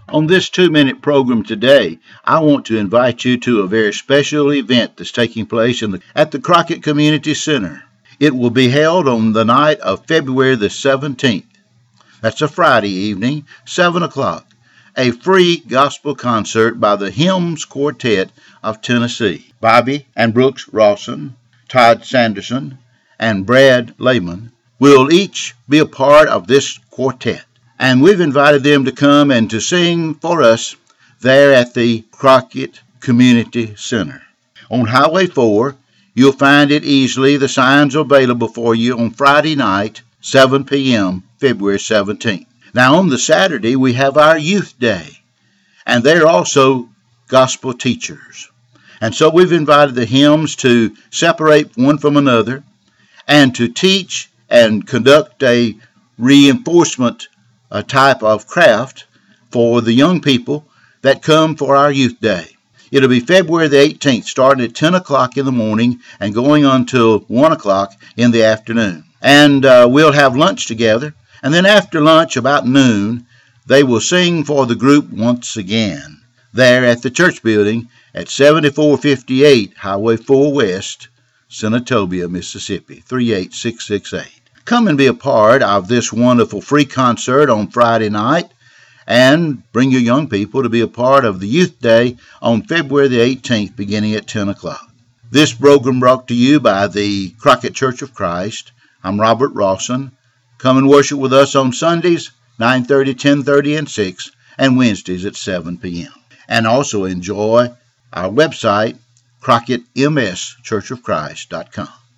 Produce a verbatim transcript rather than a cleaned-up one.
On this two-minute program today, I want to invite you to a very special event that's taking place in the, at the Crockett Community Center. It will be held on the night of February the seventeenth. That's a Friday evening, seven o'clock. A free gospel concert by the Hymns Quartet of Tennessee. Bobby and Brooks Rawson, Todd Sanderson, and Brad Lehman will each be a part of this quartet. And we've invited them to come and to sing for us there at the Crockett Community Center. On Highway four, you'll find it easily. The signs are available for you on Friday night, seven p.m., February seventeenth. Now, on the Saturday, we have our Youth Day, and they're also gospel teachers. And so we've invited the hymns to separate one from another and to teach and conduct a reinforcement a type of craft for the young people that come for our Youth Day. It'll be February the eighteenth, starting at ten o'clock in the morning and going until one o'clock in the afternoon. And uh, we'll have lunch together. And then after lunch, about noon, they will sing for the group once again there at the church building at seventy-four fifty-eight Highway four West, Senatobia, Mississippi, three eight six six eight. Come and be a part of this wonderful free concert on Friday night, and bring your young people to be a part of the Youth Day on February the eighteenth, beginning at ten o'clock. This program brought to you by the Crockett Church of Christ. I'm Robert Rawson. Come and worship with us on Sundays, nine thirty, ten thirty, and six, and Wednesdays at seven p.m. And also enjoy our website, crockett m s church of christ dot com.